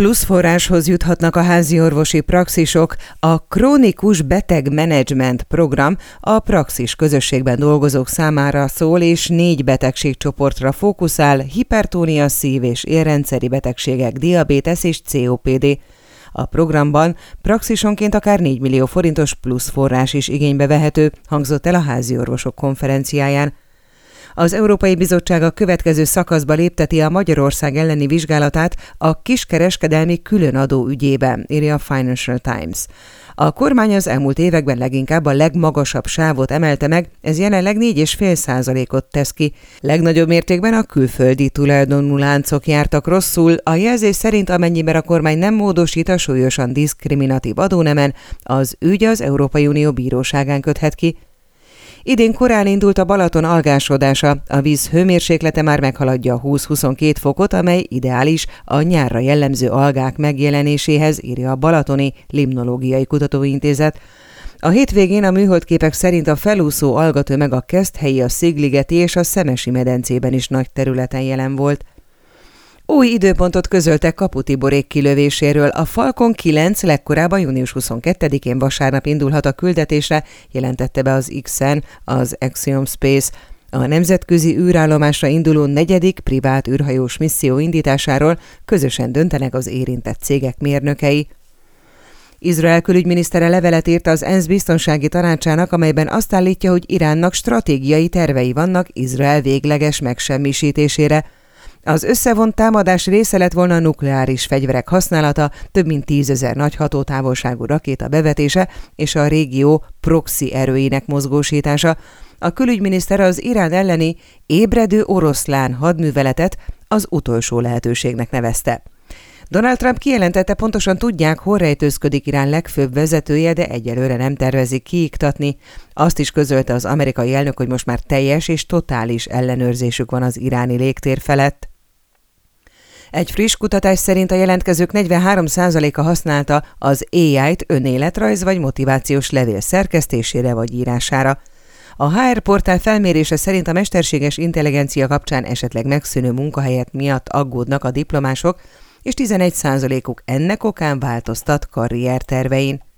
Plusz forráshoz juthatnak a háziorvosi praxisok. A krónikus betegmenedzsment program a praxis közösségben dolgozók számára szól, és 4 betegségcsoportra fókuszál: hipertónia, szív- és érrendszeri betegségek, diabétesz és COPD. A programban praxisonként akár 4 millió forintos plusz forrás is igénybe vehető, hangzott el a háziorvosok konferenciáján. Az Európai Bizottság a következő szakaszba lépteti a Magyarország elleni vizsgálatát a kiskereskedelmi különadó ügyében, írja a Financial Times. A kormány az elmúlt években leginkább a legmagasabb sávot emelte meg, ez jelenleg 4,5%-ot tesz ki. Legnagyobb mértékben a külföldi tulajdonú láncok jártak rosszul. A jelzés szerint, amennyiben a kormány nem módosít a súlyosan diszkriminatív adónemen, az ügy az Európai Unió bíróságán köthet ki. Idén korán indult a Balaton algásodása, a víz hőmérséklete már meghaladja a 20-22 fokot, amely ideális a nyárra jellemző algák megjelenéséhez, írja a Balatoni Limnológiai Kutatóintézet. A hétvégén a műholdképek szerint a felúszó algatömeg a Keszthelyi, a Szigligeti és a Szemesi medencében is nagy területen jelen volt. Új időpontot közöltek Kapu Tiborék kilövéséről. A Falcon 9 legkorábban június 22-én vasárnap indulhat a küldetésre, jelentette be az X-en az Axiom Space. A nemzetközi űrállomásra induló 4. privát űrhajós misszió indításáról közösen döntenek az érintett cégek mérnökei. Izrael külügyminisztere levelet írt az ENSZ biztonsági tanácsának, amelyben azt állítja, hogy Iránnak stratégiai tervei vannak Izrael végleges megsemmisítésére. Az összevont támadás része lett volna a nukleáris fegyverek használata, több mint 10 000 nagy hatótávolságú rakéta bevetése és a régió proxy erőinek mozgósítása. A külügyminiszter az Irán elleni ébredő oroszlán hadműveletet az utolsó lehetőségnek nevezte. Donald Trump kijelentette, pontosan tudják, hol rejtőzködik Irán legfőbb vezetője, de egyelőre nem tervezik kiiktatni. Azt is közölte az amerikai elnök, hogy most már teljes és totális ellenőrzésük van az iráni légtér felett. Egy friss kutatás szerint a jelentkezők 43%-a használta az AI-t önéletrajz vagy motivációs levél szerkesztésére vagy írására. A HR portál felmérése szerint a mesterséges intelligencia kapcsán esetleg megszűnő munkahelyek miatt aggódnak a diplomások, és 11%-uk ennek okán változtat karriertervein.